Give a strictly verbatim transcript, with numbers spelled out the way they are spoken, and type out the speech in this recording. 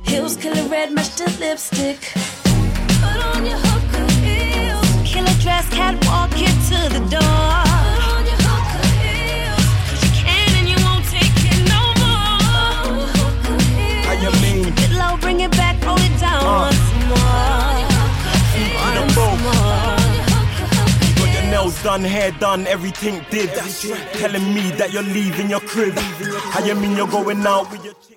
Heels, killer red, match the lipstick. Put on your hooker heels. Killer dress, catwalk it to the door. Put on your hooker heels. Cause you can and you won't take it no more. Hooker heels. How you mean? Get low, bring it back, roll it down uh. once more. Once more. Nails done, hair done, everything did. Telling me that you're leaving your crib. How you mean you're going out with your